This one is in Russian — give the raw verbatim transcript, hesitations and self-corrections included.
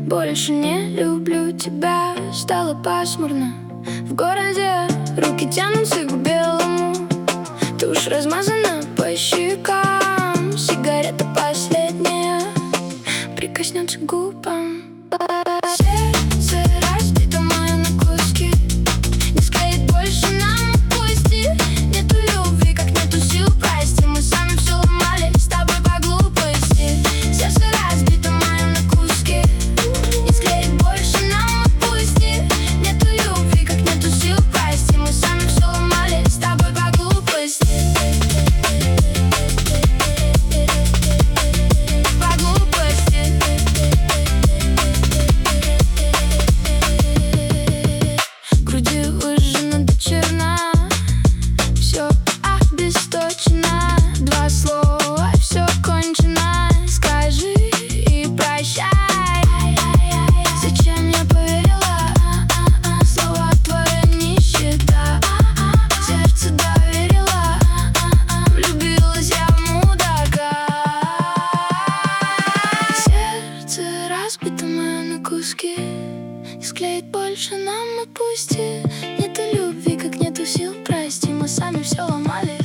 больше не люблю тебя. Стало пасмурно в городе, руки тянутся к белому. Тушь размазана по щекам, сигарета последняя прикоснется к губам. Сердце разбито мое на куски, не склеить больше нам, отпусти. Нету любви, как нету сил, прости. Мы сами все ломали с тобой по глупости. Сердце разбито мое на куски, не склеить больше нам, отпусти. Нету любви, как нету сил, прости. Мы сами все ломали с тобой по глупости. Два слова, все кончено. Скажи и прощай. Зачем я поверила? Слова твои нищета. Сердце доверила, влюбилась я в мудака. Сердце разбито мое на куски, не склеить больше нам, отпусти. Нету любви, как нету сил, прости. Мы сами все ломали.